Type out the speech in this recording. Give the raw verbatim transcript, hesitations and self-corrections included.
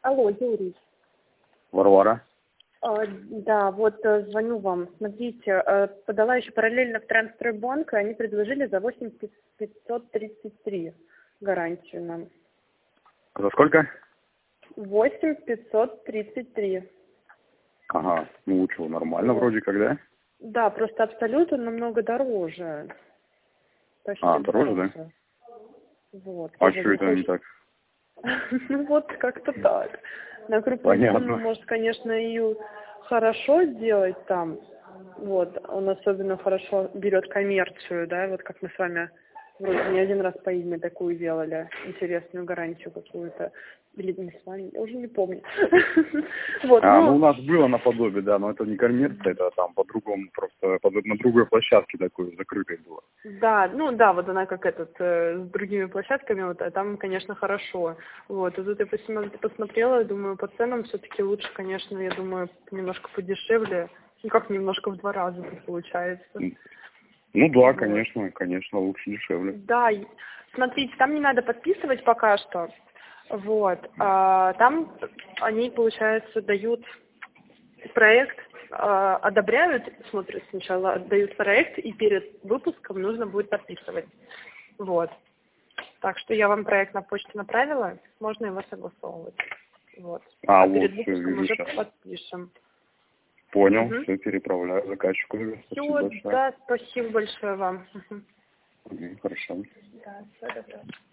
Алло, Юрий. Варвара. А, да, вот э, звоню вам. Смотрите, э, подала еще параллельно в Трансстройбанк, и они предложили за восемь тысяч пятьсот тридцать три гарантию нам. За сколько? восемь тысяч пятьсот тридцать три. Ага, ну лучше, нормально Вот. вроде как, да? Да, просто абсолютно намного дороже. Почти А, в два дороже, раза. да? Вот. А Я что вот это не захочу- так? Ну вот как-то так. На крупную сумму, Понятно. может, конечно, и хорошо сделать там. Вот. Он особенно хорошо берет коммерцию, да, вот как мы с вами вроде не один раз по имя такую делали, интересную гарантию какую-то. Или не с вами, я уже не помню. Вот, А, ну ну, у нас было наподобие, да, но это не коммерция, это там по-другому, просто под- на другой площадке такой закрытой было. да, ну да, вот она как этот, э, с другими площадками, вот, а там, конечно, хорошо. Вот, и тут я посмотри- посмотрела, думаю, по ценам все-таки лучше, конечно, я думаю, немножко подешевле. Ну, как немножко в два раза это получается. М. Ну да, Вот. конечно, конечно, лучше дешевле. Да, и- смотрите, там не надо подписывать пока что. Вот. А, там они, получается, дают проект, а, одобряют, смотрят сначала, отдают проект, и перед выпуском нужно будет подписывать. Вот. Так что я вам проект на почту направила, можно его согласовывать. Вот. А, А вот, перед все, выпуском вижу уже сейчас. подпишем. Понял, Угу. все, переправляю заказчику. Спасибо Все, большое. да, спасибо большое вам. Мгм. Мгм, хорошо. Да, всего доброго.